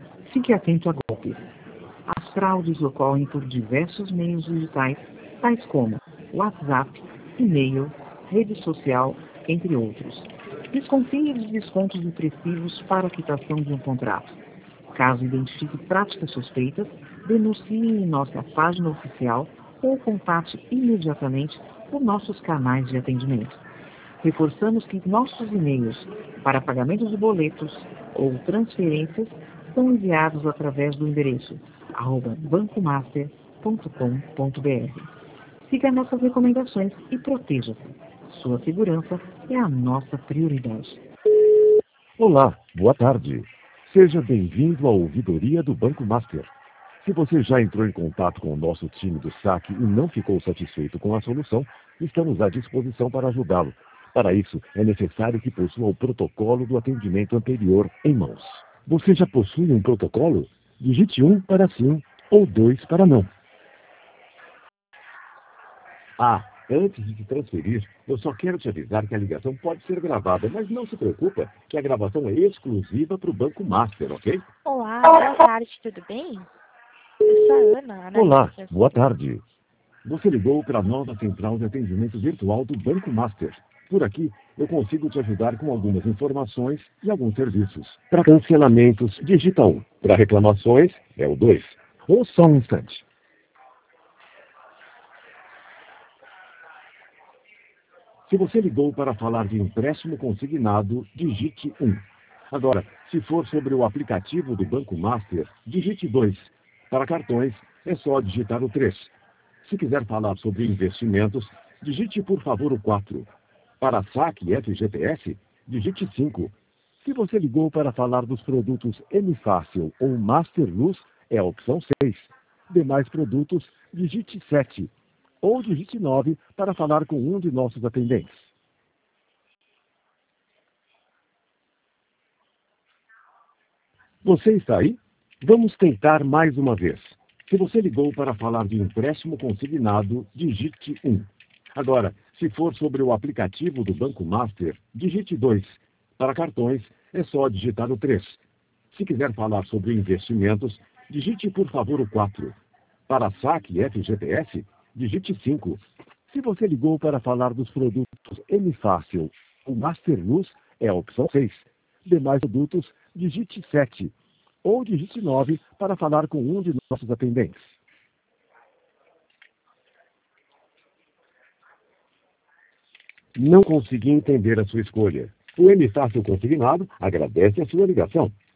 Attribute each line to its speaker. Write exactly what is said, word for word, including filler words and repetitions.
Speaker 1: Fique atento a golpes. As fraudes ocorrem por diversos meios digitais, tais como WhatsApp, e-mail, rede social, entre outros. Desconfie dos descontos expressivos para a quitação de um contrato. Caso identifique práticas suspeitas, denuncie em nossa página oficial ou contate imediatamente por nossos canais de atendimento. Reforçamos que nossos e-mails para pagamento de boletos ou transferências são enviados através do endereço arroba bancomaster ponto com ponto br. Siga nossas recomendações e proteja-se. Sua segurança é a nossa prioridade.
Speaker 2: Olá, boa tarde. Seja bem-vindo à ouvidoria do Banco Master. Se você já entrou em contato com o nosso time do saque e não ficou satisfeito com a solução, estamos à disposição para ajudá-lo. Para isso, é necessário que possua o protocolo do atendimento anterior em mãos. Você já possui um protocolo? Digite um para sim ou dois para não. Ah, antes de te transferir, eu só quero te avisar que a ligação pode ser gravada, mas não se preocupa que a gravação é exclusiva para o Banco Master, ok?
Speaker 3: Olá, boa tarde, tudo bem? Eu sou a Ana, analista
Speaker 2: Olá,
Speaker 3: financeira.
Speaker 2: boa tarde. Você ligou para a nova central de atendimento virtual do Banco Master. Por aqui, eu consigo te ajudar com algumas informações e alguns serviços. Para cancelamentos, digita um. Para reclamações, é o dois. Ou só um instante. Se você ligou para falar de empréstimo consignado, digite um. Agora, se for sobre o aplicativo do Banco Master, digite dois. Para cartões, é só digitar o três. Se quiser falar sobre investimentos, digite por favor o quatro. Para saque F G T S, digite cinco. Se você ligou para falar dos produtos M Fácil ou Master Luz, é a opção seis. Demais produtos, digite sete. Ou digite nove para falar com um de nossos atendentes. Você está aí? Vamos tentar mais uma vez. Se você ligou para falar de empréstimo consignado, digite um. Agora, se for sobre o aplicativo do Banco Master, digite dois. Para cartões, é só digitar o três. Se quiser falar sobre investimentos, digite por favor o quatro. Para saque F G T S, digite cinco. Se você ligou para falar dos produtos M Fácil ou Master Luz, é a opção seis. Demais produtos, digite sete. Ou digite nove para falar com um de nossos atendentes. Não consegui entender a sua escolha. O M Fácil Consignado agradece a sua ligação.